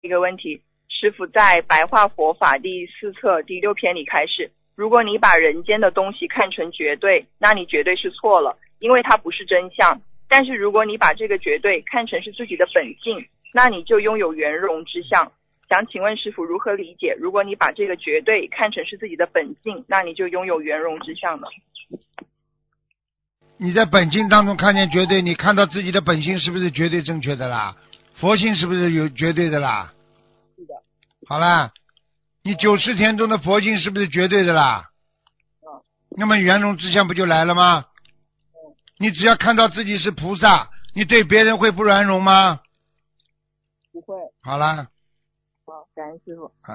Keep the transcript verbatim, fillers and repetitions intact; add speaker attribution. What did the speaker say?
Speaker 1: 个问题。师父在白话佛法第四册第六篇里开示，如果你把人间的东西看成绝对，那你绝对是错了，因为它不是真相。但是如果你把这个绝对看成是自己的本性，那你就拥有圆融之相。想请问师父如何理解，如果你把这个绝对看成是自己的本性，那你就拥有圆融之相呢？
Speaker 2: 你在本性当中看见绝对，你看到自己的本性是不是绝对正确的啦？佛性是不是有绝对的啦？
Speaker 1: 是的。
Speaker 2: 好啦，你九十天中的佛性是不是绝对的啦？
Speaker 1: 嗯。
Speaker 2: 那么圆融之相不就来了吗？
Speaker 1: 嗯。
Speaker 2: 你只要看到自己是菩萨，你对别人会不圆融吗？
Speaker 1: 不会。
Speaker 2: 好啦。
Speaker 1: 好，感恩师父。